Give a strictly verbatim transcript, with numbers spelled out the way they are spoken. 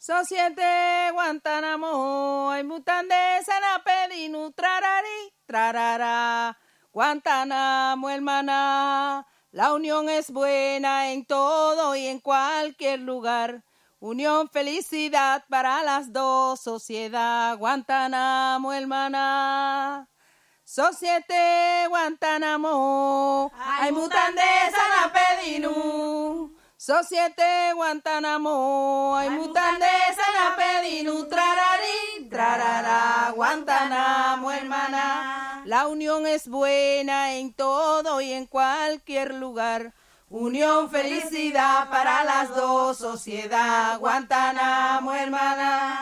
Societe Guantánamo, ay mutande sana pedinu trarari, trarara. Guantánamo, hermana, la unión es buena en todo y en cualquier lugar. Unión, felicidad para las dos, sociedad Guantánamo, hermana. Societe Guantánamo, ay mutande sana pedinu. Societe Guantánamo, ay mutande sana pedinu, trarari, trarara, Guantánamo, hermana. La unión es buena en todo y en cualquier lugar. Unión, felicidad para las dos, sociedad Guantánamo, hermana.